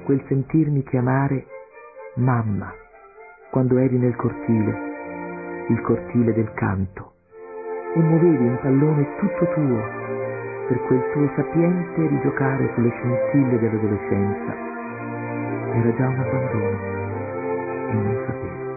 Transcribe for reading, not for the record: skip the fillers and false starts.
quel sentirmi chiamare mamma quando eri nel cortile, il cortile del canto, e muovevi un pallone tutto tuo per quel tuo sapiente rigiocare sulle scintille dell'adolescenza. Era già un abbandono e non sapevo.